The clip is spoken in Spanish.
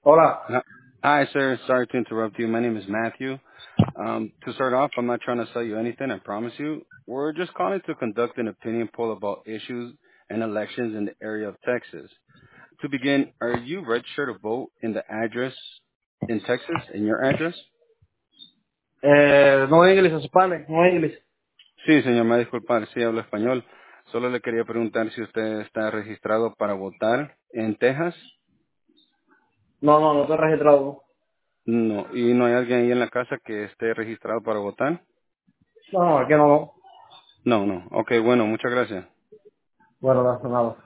Hola. Hi, hi, sir. Sorry to interrupt you. My name is Matthew. To start off, I'm not trying to sell you anything, I promise you. We're just calling to conduct an opinion poll about issues and elections in the area of Texas. To begin, are you registered to vote in the address in Texas, in your address? No English, Spanish, no English. Sí, señor, me disculpa, sí hablo español. Solo le quería preguntar si usted está registrado para votar en Texas. No estoy registrado. No, y no hay alguien ahí en la casa que esté registrado para votar. No, aquí no. No, no. Ok, bueno, muchas gracias. Bueno, no, nada.